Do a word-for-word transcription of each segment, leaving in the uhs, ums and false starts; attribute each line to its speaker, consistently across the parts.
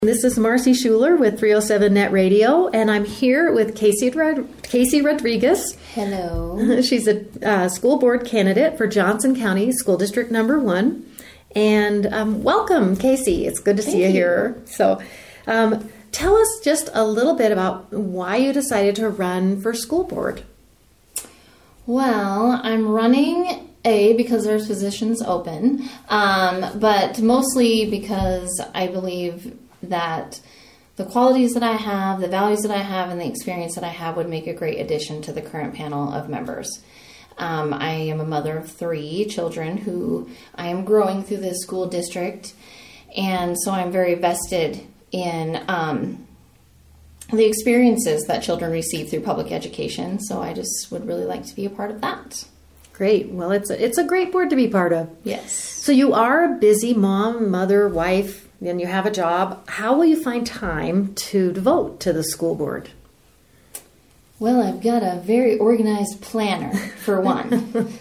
Speaker 1: This is Marcy Schuler with three oh seven Net Radio, and I'm here with Casey Rod- Casey Rodriguez.
Speaker 2: Hello.
Speaker 1: She's a uh, school board candidate for Johnson County School District Number One. And um, welcome, Casey. It's good to
Speaker 2: Thank
Speaker 1: see you,
Speaker 2: you
Speaker 1: here. So um, tell us just a little bit about why you decided to run for school board.
Speaker 2: Well, I'm running, A, because there's positions open, um, but mostly because I believe that the qualities that I have, the values that I have, and the experience that I have would make a great addition to the current panel of members. Um, I am a mother of three children who I am growing through this school district, and so I'm very vested in um, the experiences that children receive through public education, so I just would really like to be a part of that.
Speaker 1: Great. Well, it's a, it's a great board to be part of.
Speaker 2: Yes.
Speaker 1: So you are a busy mom, mother, wife, and you have a job. How will you find time to devote to the school board?
Speaker 2: Well, I've got a very organized planner, for one.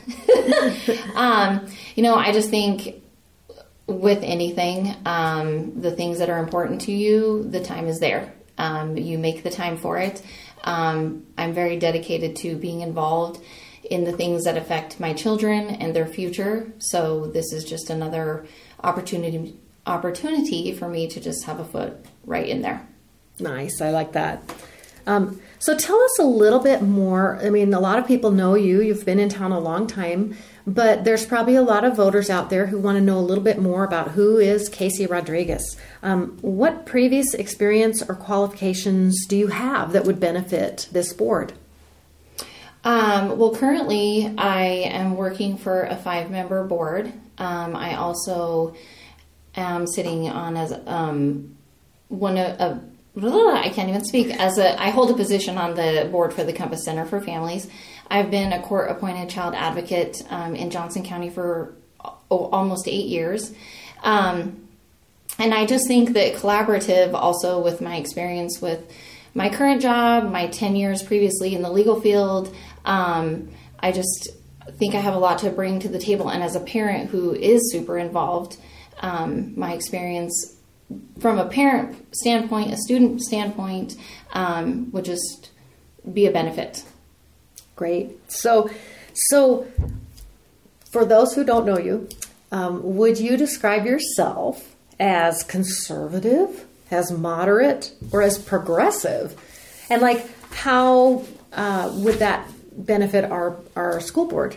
Speaker 2: um, you know, I just think with anything, um, the things that are important to you, the time is there. Um, you make the time for it. Um, I'm very dedicated to being involved in the things that affect my children and their future. So this is just another opportunity opportunity for me to just have a foot right in there.
Speaker 1: Nice. I like that. Um, so tell us a little bit more. I mean, a lot of people know you. You've been in town a long time, but there's probably a lot of voters out there who want to know a little bit more about who is Casey Rodriguez. Um, what previous experience or qualifications do you have that would benefit this board?
Speaker 2: Um, well, currently I am working for a five-member board. Um, I also am sitting on as um, one of, a, I can't even speak, as a, I hold a position on the board for the Compass Center for Families. I've been a court-appointed child advocate um, in Johnson County for oh, almost eight years. Um, and I just think that collaborative, also with my experience with my current job, my ten years previously in the legal field, um, I just think I have a lot to bring to the table. And as a parent who is super involved, um, my experience from a parent standpoint, a student standpoint, um, would just be a benefit.
Speaker 1: Great. So, so for those who don't know you, um, would you describe yourself as conservative, as moderate, or as progressive? And like, how uh, would that benefit our, our school board?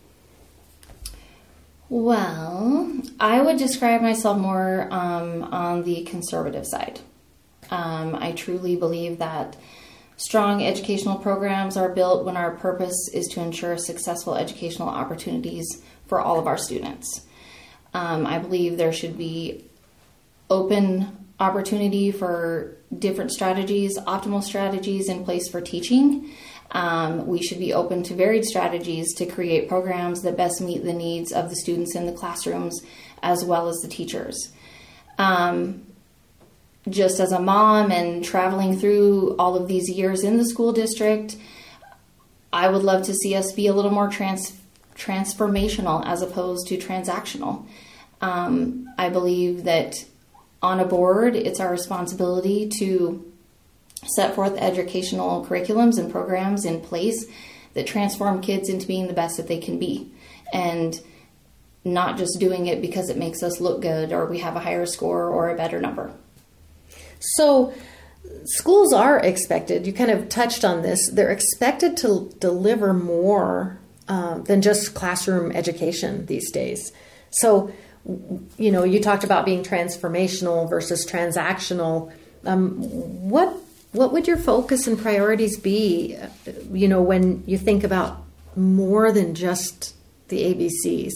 Speaker 2: Well, I would describe myself more um, on the conservative side. Um, I truly believe that strong educational programs are built when our purpose is to ensure successful educational opportunities for all of our students. Um, I believe there should be open opportunity for different strategies, optimal strategies in place for teaching. Um, we should be open to varied strategies to create programs that best meet the needs of the students in the classrooms as well as the teachers. Um, just as a mom and traveling through all of these years in the school district, I would love to see us be a little more trans- transformational as opposed to transactional. Um, I believe that on a board, it's our responsibility to set forth educational curriculums and programs in place that transform kids into being the best that they can be, and not just doing it because it makes us look good or we have a higher score or a better number.
Speaker 1: So schools are expected, you kind of touched on this, they're expected to deliver more uh, than just classroom education these days. So, you know, you talked about being transformational versus transactional. Um, what What would your focus and priorities be, you know, when you think about more than just the A B Cs?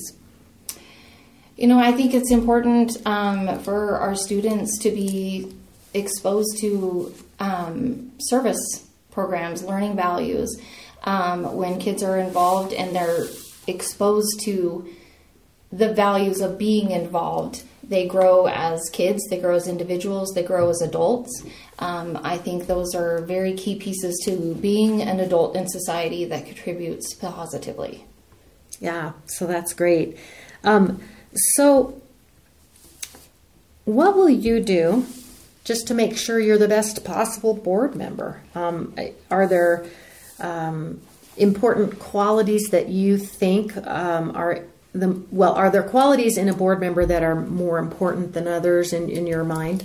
Speaker 2: You know, I think it's important um, for our students to be exposed to um, service programs, learning values. Um, when kids are involved and they're exposed to the values of being involved, they grow as kids, they grow as individuals, they grow as adults. Um, I think those are very key pieces to being an adult in society that contributes positively.
Speaker 1: Yeah, so that's great. Um, so what will you do just to make sure you're the best possible board member? Um, are there um, important qualities that you think um, are the well? Are there qualities in a board member that are more important than others in, in your mind?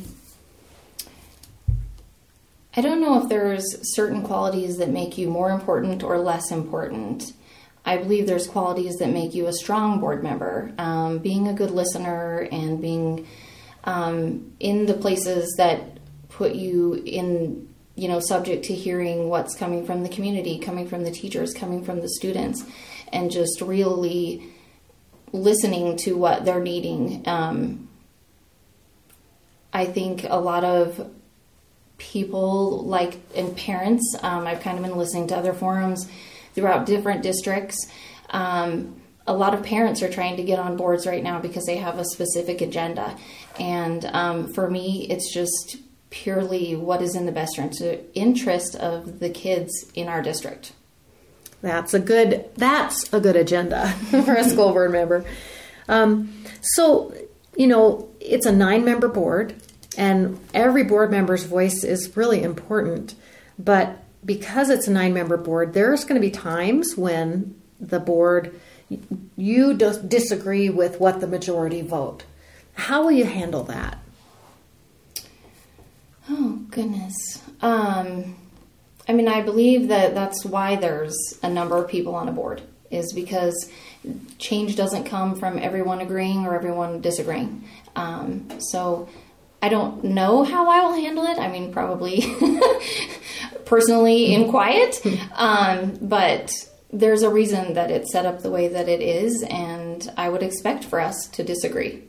Speaker 2: I don't know if there's certain qualities that make you more important or less important. I believe there's qualities that make you a strong board member. Um, being a good listener and being um, in the places that put you in, you know, subject to hearing what's coming from the community, coming from the teachers, coming from the students, and just really listening to what they're needing. Um, I think a lot of people like and parents, um, I've kind of been listening to other forums throughout different districts. Um, a lot of parents are trying to get on boards right now because they have a specific agenda. And um, for me, it's just purely what is in the best interest of the kids in our district.
Speaker 1: That's a good, that's a good agenda for a school board member. Um, so, you know, it's a nine-member board, and every board member's voice is really important. But because it's a nine-member board, there's going to be times when the board, you disagree with what the majority vote. How will you handle that?
Speaker 2: Oh, goodness. Um, I mean, I believe that that's why there's a number of people on a board, is because change doesn't come from everyone agreeing or everyone disagreeing. Um, so I don't know how I will handle it. I mean, probably personally in quiet, um, but there's a reason that it's set up the way that it is, and I would expect for us to disagree.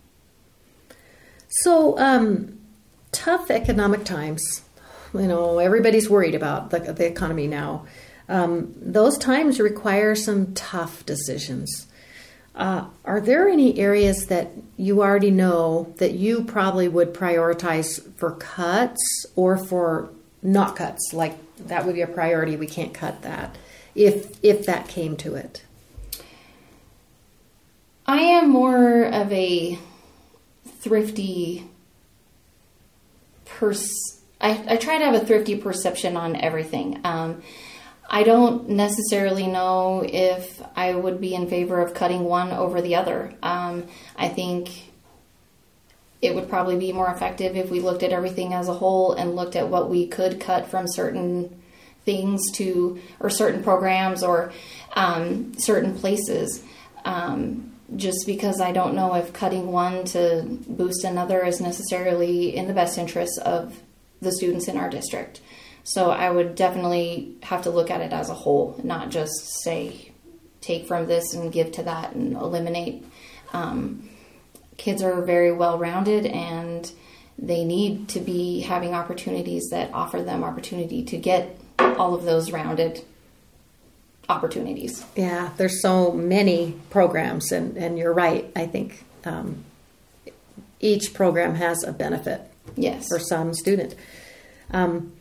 Speaker 1: So, um, tough economic times. You know, everybody's worried about the, the economy now. Um, those times require some tough decisions. Uh, are there any areas that you already know that you probably would prioritize for cuts or for not cuts? Like that would be a priority. We can't cut that if if that came to it.
Speaker 2: I am more of a thrifty pers- I, I try to have a thrifty perception on everything. Um, I don't necessarily know if I would be in favor of cutting one over the other. Um, I think it would probably be more effective if we looked at everything as a whole and looked at what we could cut from certain things to, or certain programs or um, certain places. Um, just because I don't know if cutting one to boost another is necessarily in the best interest of the students in our district. So I would definitely have to look at it as a whole, not just say, take from this and give to that and eliminate. Um, kids are very well-rounded, and they need to be having opportunities that offer them opportunity to get all of those rounded opportunities.
Speaker 1: Yeah, there's so many programs, and, and you're right. I think um, each program has a benefit
Speaker 2: yes.
Speaker 1: for some student. Um,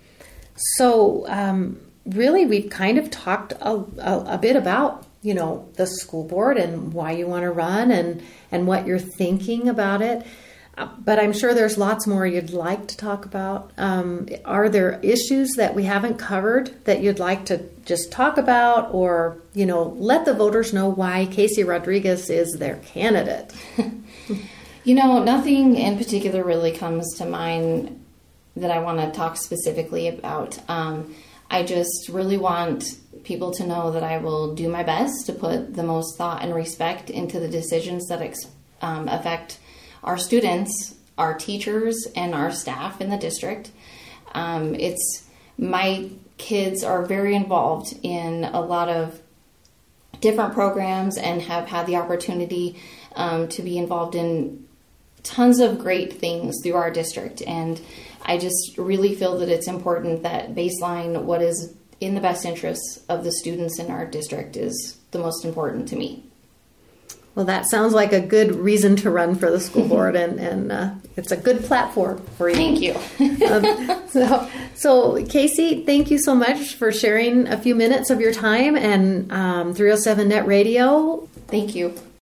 Speaker 1: so um, really, we've kind of talked a, a, a bit about, you know, the school board and why you want to run and, and what you're thinking about it. Uh, but I'm sure there's lots more you'd like to talk about. Um, are there issues that we haven't covered that you'd like to just talk about, or, you know, let the voters know why Casey Rodriguez is their candidate?
Speaker 2: You know, nothing in particular really comes to mind that I want to talk specifically about. Um, I just really want people to know that I will do my best to put the most thought and respect into the decisions that ex- um, affect our students, our teachers, and our staff in the district. Um, it's my kids are very involved in a lot of different programs and have had the opportunity um, to be involved in tons of great things through our district. And I just really feel that it's important that baseline what is in the best interests of the students in our district is the most important to me.
Speaker 1: Well, that sounds like a good reason to run for the school board, and, and uh, it's a good platform for you.
Speaker 2: Thank you.
Speaker 1: um, so, so, Casey, thank you so much for sharing a few minutes of your time and um, three oh seven Net Radio.
Speaker 2: Thank you.